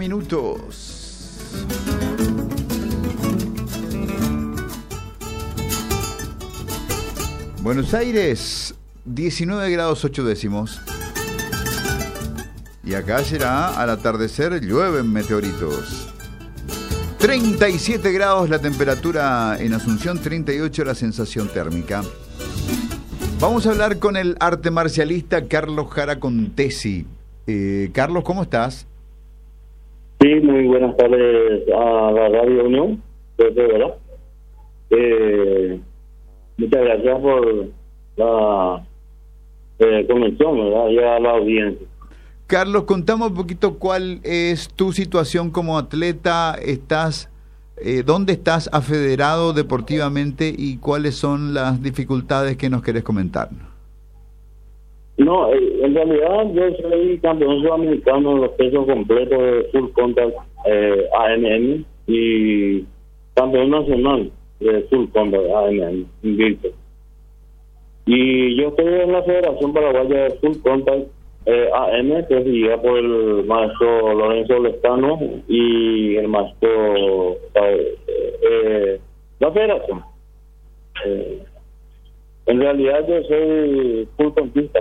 minutos. Buenos Aires, 19 grados 8 décimos. Y acá será al atardecer, llueven meteoritos. 37 grados la temperatura en Asunción, 38 la sensación térmica. Vamos a hablar con el arte marcialista Carlos Jara Contesi. Carlos, ¿cómo estás? Sí, muy buenas tardes a la Radio Unión, ¿verdad? Muchas gracias por la conexión, ¿verdad? Y a la audiencia. Carlos, contame un poquito cuál es tu situación como atleta, dónde estás afederado deportivamente y cuáles son las dificultades que nos querés comentar. No, en realidad yo soy campeón sudamericano en los pesos completos de full contact AMM y campeón nacional de full contact AMM invicto. Y yo estoy en la Federación Paraguaya de Full Contact AM, que es guiada por el maestro Lorenzo Lescano y el maestro la Federación. En realidad yo soy full contista.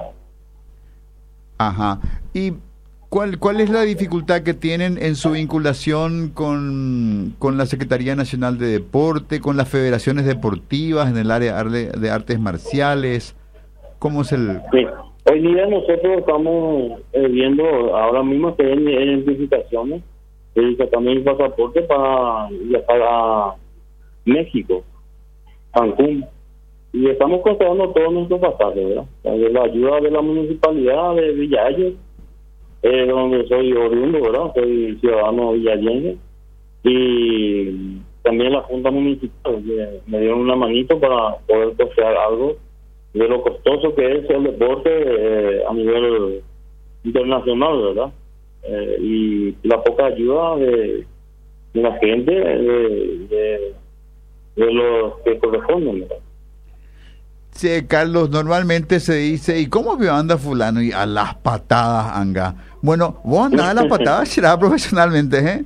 Ajá. ¿Y cuál es la dificultad que tienen en su vinculación con la Secretaría Nacional de Deporte, con las federaciones deportivas en el área de artes marciales? ¿Cómo es el...? Sí. Hoy día nosotros estamos viendo, ahora mismo estoy en identificaciones, y también el pasaporte para viajar a México, Cancún, y estamos controlando todos nuestros pasajes, ¿verdad? La ayuda de la municipalidad de Villalles, donde soy oriundo, ¿verdad? Soy ciudadano villallense, y también la Junta Municipal me dieron una manito para poder costear algo de lo costoso que es el deporte a nivel internacional, ¿verdad? Y la poca ayuda de la gente, de los que corresponden, ¿verdad? Sí, Carlos, normalmente se dice, ¿y cómo que anda fulano? Y a las patadas, anga. Bueno, vos andás a las patadas, será profesionalmente, ¿eh?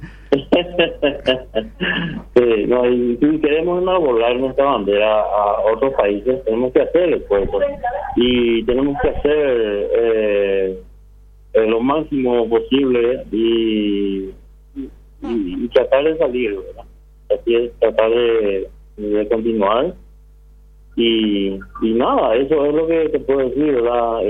Sí, no, y si queremos enarbolar nuestra bandera a otros países, tenemos que hacer el esfuerzo y tenemos que hacer lo máximo posible y tratar de salir, ¿verdad? Así es, tratar de continuar y nada, eso es lo que te puedo decir, ¿verdad?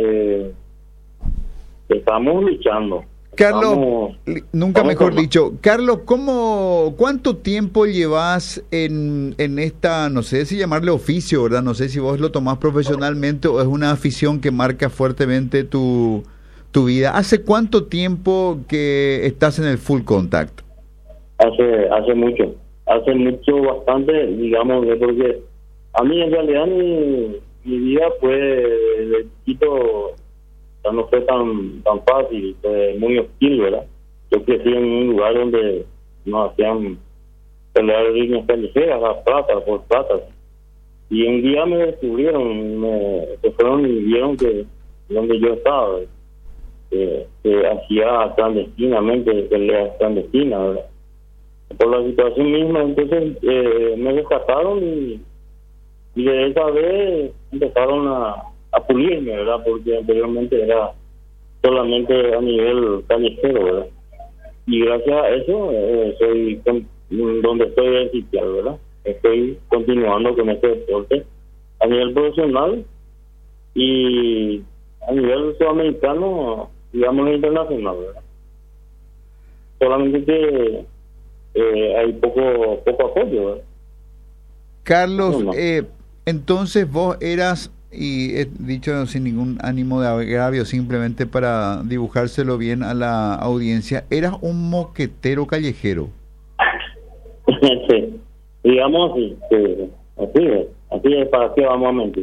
Estamos luchando. Carlos, nunca mejor dicho, Carlos, ¿cuánto tiempo llevas en esta, no sé si llamarle oficio, ¿verdad? No sé si vos lo tomás profesionalmente o es una afición que marca fuertemente tu vida. ¿Hace cuánto tiempo que estás en el full contact? Hace mucho, bastante, digamos, porque a mí en realidad mi vida fue de chiquito. No fue tan fácil, muy hostil, ¿verdad? Yo crecí en un lugar donde nos hacían pelear líneas callejeras a por plata. Y un día me descubrieron, se fueron y vieron que donde yo estaba, que hacía clandestinamente peleas clandestinas, ¿verdad? Por la situación misma, entonces me rescataron y de esa vez empezaron a pulirme, ¿verdad? Porque anteriormente era solamente a nivel callejero, ¿verdad? Y gracias a eso soy donde estoy beneficiado, ¿verdad? Estoy continuando con este deporte a nivel profesional y a nivel sudamericano, digamos, internacional, ¿verdad? Solamente que hay poco apoyo, ¿verdad? Carlos, entonces vos eras, y he dicho sin ningún ánimo de agravio, simplemente para dibujárselo bien a la audiencia, eras un moquetero callejero. Sí, digamos así, sí, así es, para qué vamos a mentir.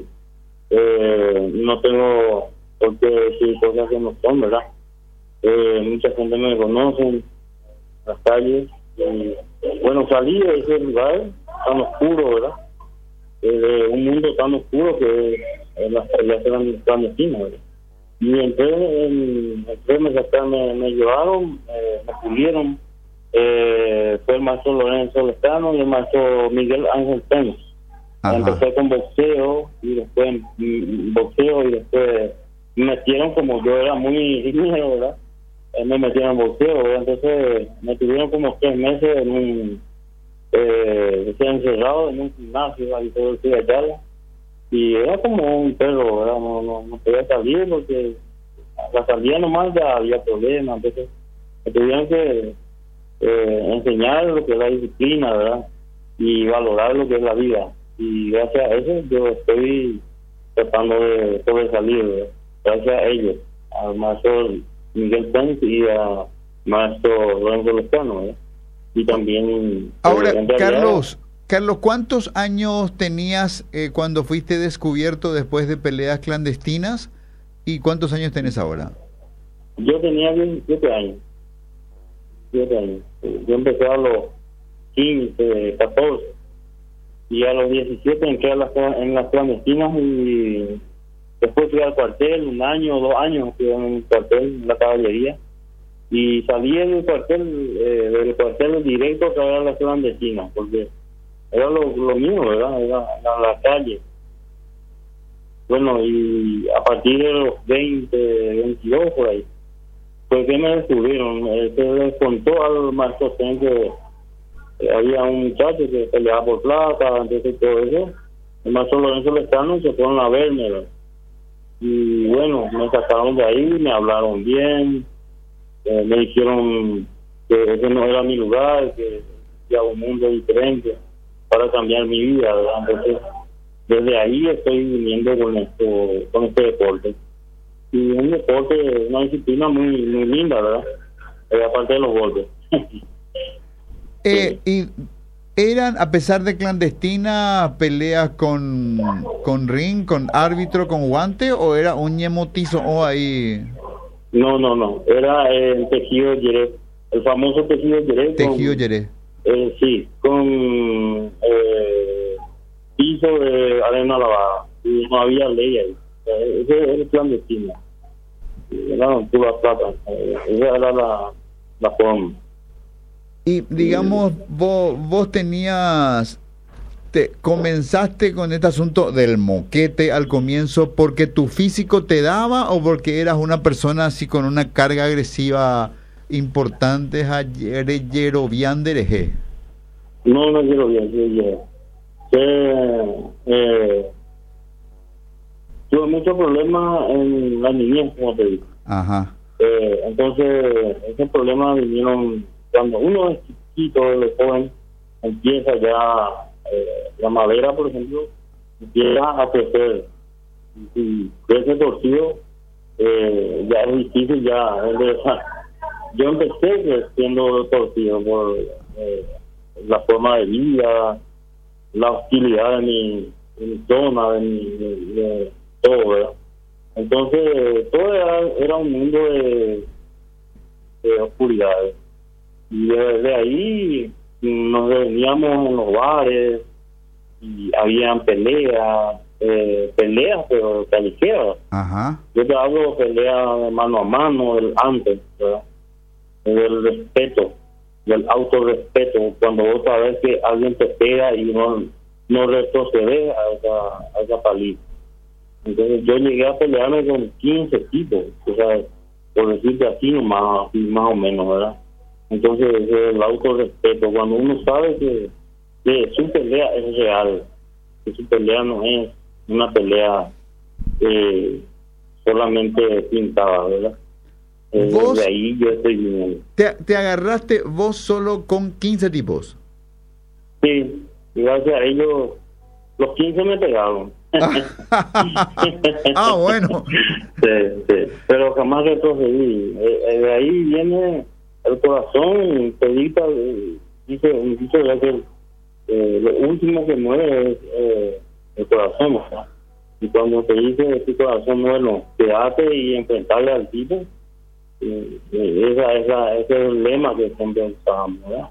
No tengo por qué decir cosas que no son, ¿verdad? Mucha gente me conoce en las calles, y bueno, salí de ese lugar tan oscuro, ¿verdad? De un mundo tan oscuro que es la clandestina, ¿verdad? Y entré, me sacaron, me llevaron, me pulieron. Fue el maestro Lorenzo Lescano y el maestro Miguel Ángel Peña. Empecé con boxeo y después me metieron, como yo era muy ignorante, ¿verdad? Me metieron en boxeo, ¿verdad? Entonces me tuvieron como 3 meses en un encerrado en un gimnasio ahí todo el día allá, y era como un perro, ¿verdad? No podía salir porque a la salida nomás ya había problemas. Entonces me tuvieron que enseñar lo que es la disciplina, ¿verdad? Y valorar lo que es la vida, y gracias a eso yo estoy tratando de sobresalir, ¿verdad? Gracias a ellos, al maestro Miguel Pérez y al maestro Lorenzo Lescano, ¿verdad? Y también ahora, Carlos, ¿cuántos años tenías cuando fuiste descubierto después de peleas clandestinas, y cuántos años tenés ahora? Yo tenía 17 años. 7 años. Yo empecé a los 15, 14, y a los 17 entré en las clandestinas, y después fui al cuartel 1 año o 2 años, fui en el cuartel, en la caballería, y salí del cuartel directo a la clandestina, porque era lo mío, ¿verdad? Era la calle. Bueno, y a partir de los 20, 22 por ahí, fue que me descubrieron. Se les contó al maestro Ten que había un muchacho que peleaba por plata, entonces todo eso. El maestro Lorenzo Lescano se fueron a verme, ¿verdad? Y bueno, me sacaron de ahí, me hablaron bien, me dijeron que ese no era mi lugar, que había un mundo diferente para cambiar mi vida, ¿verdad? Entonces, desde ahí estoy viniendo con este deporte. Y un deporte, una disciplina muy linda, ¿verdad? Aparte de los golpes. Sí. ¿Y eran, a pesar de clandestina, peleas con ring, con árbitro, con guante, o era un ñemotizo o ahí? No, era el tejido Jerez, el famoso tejido Jerez. Tejido Jerez. Sí, con piso de arena lavada, y no había ley ahí. Ese es el clandestino. Era pura plata. Esa era la forma. Y digamos, vos comenzaste con este asunto del moquete al comienzo porque tu físico te daba, o porque eras una persona así con una carga agresiva importante? Yerobian Dereje. No Yerobian, tuve muchos problemas en la niñez, como te digo. Ajá. Entonces, esos problemas vinieron cuando uno es chiquito, de joven, empieza ya la madera, por ejemplo, empieza a crecer. Si crece torcido, ya es difícil ya enderezar. Yo empecé creciendo torcido por la forma de vida, la hostilidad de mi zona, de todo, ¿verdad? Entonces, todo era un mundo de oscuridades. Y desde ahí nos reuníamos en los bares y habían peleas, pero callejeras. Ajá. Yo te hablo de peleas de mano a mano, del antes, ¿verdad? Del respeto, del autorrespeto, cuando vos sabes que alguien te pega y no retrocedes a esa paliza. Entonces yo llegué a pelearme con 15 tipos, o sea, por decirte así más o menos, ¿verdad? Entonces el autorrespeto, cuando uno sabe que su pelea es real, que su pelea no es una pelea solamente pintada, ¿verdad? ¿Vos, de ahí yo estoy viendo. ¿Te agarraste vos solo con 15 tipos? Sí, y gracias a ellos los 15 me pegaron. Bueno. Sí, pero jamás retrocedí. De ahí viene el corazón, pedita, dice ya que lo último que muere es el corazón, ¿verdad? Y cuando te dice tu corazón, bueno, quédate y enfrentarle al tipo, ese es el lema que siempre usamos, ¿verdad?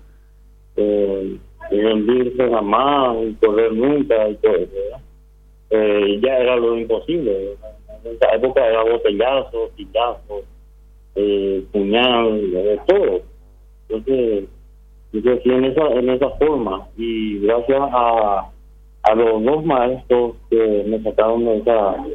Rendirse jamás y correr nunca y todo eso, ¿verdad? Ya era lo imposible, en esa época era botellazo, pillazo, puñal, de todo. Entonces, yo crecí en esa forma, y gracias a los dos maestros que me sacaron de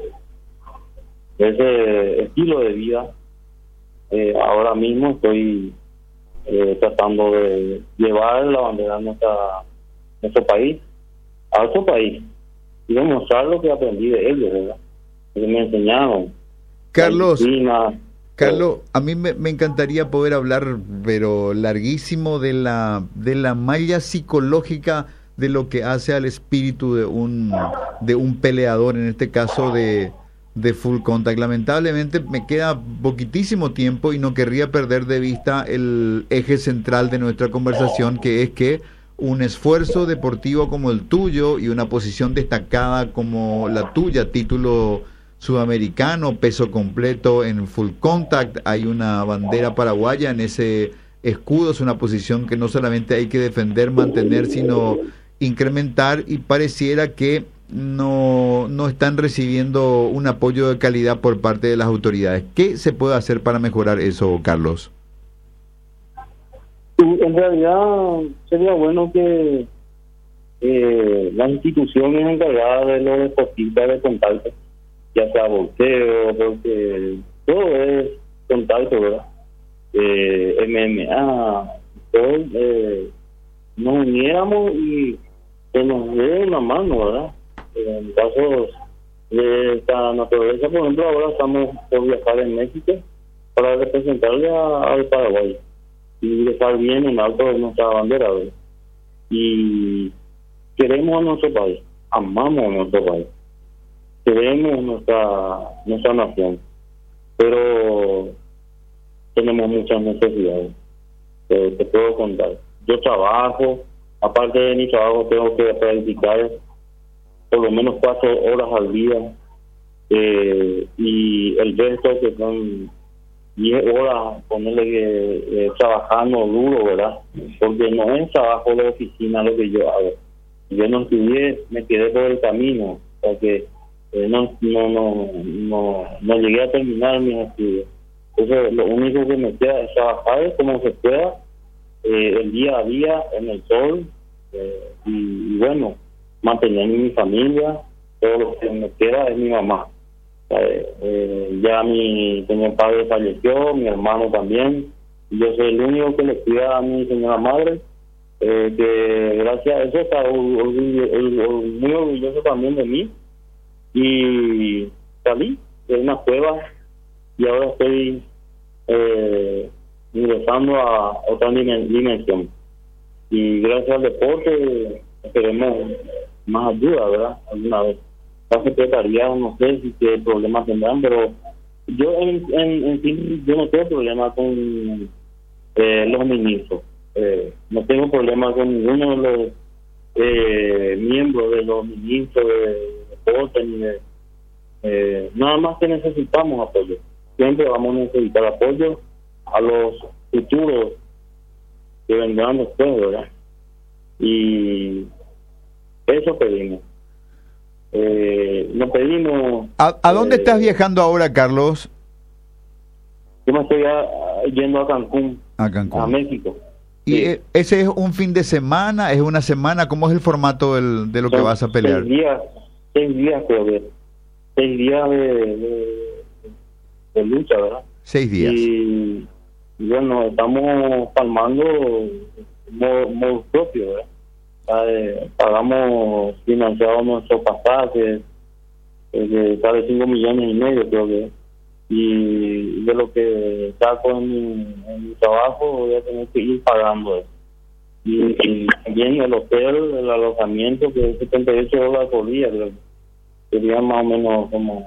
ese estilo de vida, ahora mismo estoy tratando de llevar la bandera de nuestro país a otro país y demostrar lo que aprendí de ellos, ¿verdad? Que me enseñaron. Carlos, a mí me encantaría poder hablar, pero larguísimo, de la malla psicológica de lo que hace al espíritu de un peleador, en este caso de Full Contact. Lamentablemente me queda poquitísimo tiempo y no querría perder de vista el eje central de nuestra conversación, que es que un esfuerzo deportivo como el tuyo y una posición destacada como la tuya, título sudamericano, peso completo en Full Contact, hay una bandera paraguaya en ese escudo, es una posición que no solamente hay que defender, mantener, sino incrementar, y pareciera que no están recibiendo un apoyo de calidad por parte de las autoridades. ¿Qué se puede hacer para mejorar eso, Carlos? En realidad sería bueno que las instituciones encargadas de los deportistas de contacto, ya sea boxeo, porque todo es contacto, ¿verdad? MMA, todo, nos uniéramos y que nos dé una mano, ¿verdad? En casos de esta naturaleza, por ejemplo, ahora estamos por viajar en México para representarle al Paraguay y dejar bien en alto nuestra bandera, ¿verdad? Y queremos a nuestro país, amamos a nuestro país, queremos nuestra nación, pero tenemos muchas necesidades, te puedo contar. Yo trabajo, aparte de mi trabajo tengo que practicar por lo menos 4 horas al día, y el resto que son 10 horas, ponerle que trabajando duro, ¿verdad? Porque no es trabajo de oficina lo que yo hago. Yo no estudié, me quedé por el camino, porque no llegué a terminar mis estudios. Entonces lo único que me queda es trabajar como se pueda, el día a día en el sol, y bueno, mantener mi familia. Todo lo que me queda es mi mamá. Ya mi señor padre falleció, mi hermano también, y yo soy el único que le cuida a mi señora madre, que gracias a eso está muy orgulloso también de mí. Y salí de una cueva y ahora estoy ingresando a otra dimensión, y gracias al deporte esperemos más ayuda, ¿verdad? Alguna vez la secretaría, no sé si qué problemas tendrán, pero yo en sí yo no tengo problema con los ministros, no tengo problema con ninguno de los miembros de los ministros de deporte ni de nada más que necesitamos apoyo. Siempre vamos a necesitar apoyo a los futuros que vendrán después, ¿verdad? Y eso pedimos. No pedimos. ¿A dónde estás viajando ahora, Carlos? Yo me estoy yendo a Cancún, a México. ¿Y ese es un fin de semana? ¿Es una semana? ¿Cómo es el formato de lo que vas a pelear? 6 días creo que. 6 días de lucha, ¿verdad? 6 días. Y bueno, estamos palmando modo propio, ¿verdad? Pagamos financiado nuestros pasajes, que sale 5,5 millones, creo que. Y de lo que saco en mi trabajo voy a tener que ir pagando eso. Y también el hotel, el alojamiento, que es 78 dólares por día, creo que sería más o menos como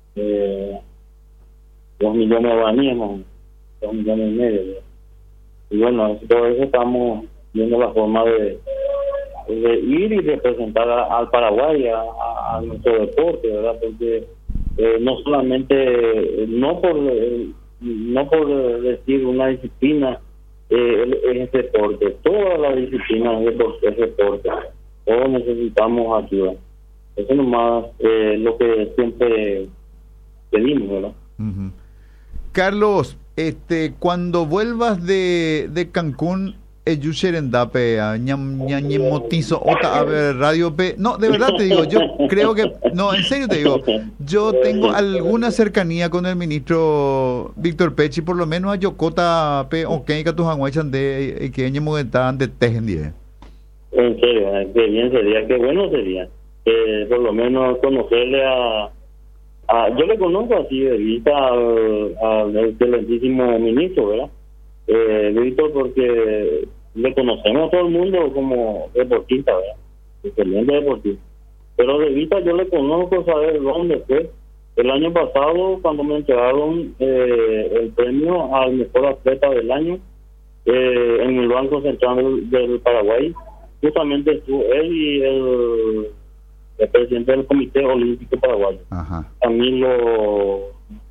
2 millones de guaraníes, 2,5 millones, ¿verdad? Y bueno, todo eso estamos viendo la forma de ir y representar al Paraguay, a nuestro deporte, ¿verdad? Porque no solamente, no por decir una disciplina es deporte, todas las disciplinas es deporte, todos necesitamos ayuda. Eso nomás lo que siempre pedimos, ¿verdad? Uh-huh. Carlos, cuando vuelvas de Cancún, Yusherendape, Ñañemotizo, Ota, a ver, Radio P. No, de verdad te digo, yo creo que, no, en serio te digo, yo tengo alguna cercanía con el ministro Víctor Pechi, por lo menos a Yokota P. Ok, que tus aguachan de que Ñemogetan de Tejendie. En serio, qué bien sería, qué bueno sería, por lo menos conocerle yo le conozco así de vista al excelentísimo ministro, ¿verdad? Víctor, porque le conocemos a todo el mundo como deportista, ¿verdad? Excelente deportista. Pero de vista yo le conozco, saber dónde fue. El año pasado, cuando me entregaron el premio al mejor atleta del año en el Banco Central del Paraguay, justamente estuvo él y el presidente del Comité Olímpico Paraguayo, Camilo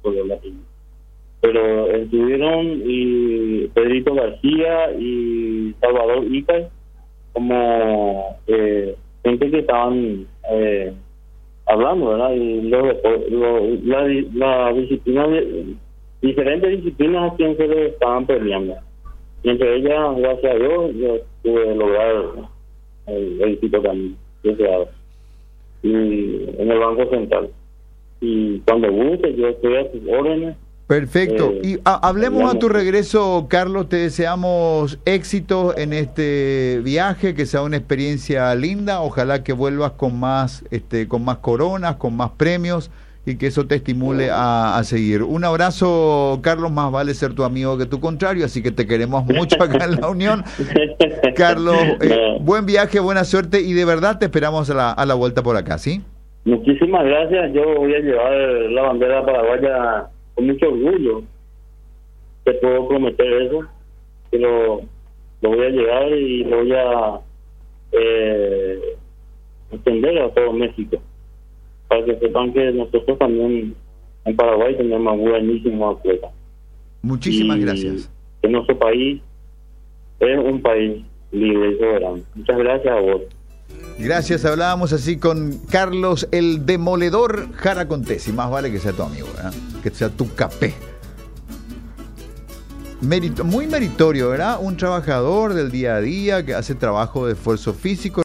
pero estuvieron y Pedrito García y Salvador Icay como gente que estaban hablando, ¿verdad? Y la disciplina, diferentes disciplinas a quien se les estaban peleando. Y entre ellas, gracias a Dios, yo pude lograr el éxito también deseado. Y en el Banco Central. Y cuando guste, yo estoy a sus órdenes. Perfecto. Y hablemos a tu regreso, Carlos. Te deseamos éxito en este viaje, que sea una experiencia linda. Ojalá que vuelvas con más coronas, con más premios y que eso te estimule a seguir. Un abrazo, Carlos. Más vale ser tu amigo que tu contrario, así que te queremos mucho acá en la Unión. Carlos, buen viaje, buena suerte y de verdad te esperamos a la vuelta por acá, ¿sí? Muchísimas gracias. Yo voy a llevar la bandera paraguaya con mucho orgullo. Te puedo prometer eso, que lo voy a llevar y lo voy a extender a todo México, para que sepan que nosotros también en Paraguay tenemos buenísimos atletas. Muchísimas gracias. Que nuestro país es un país libre y soberano. Muchas gracias a vos. Gracias, hablábamos así con Carlos el Demoledor Jara Contés, y más vale que sea tu amigo, ¿verdad? Que sea tu capé. Muy meritorio, ¿verdad? Un trabajador del día a día que hace trabajo de esfuerzo físico.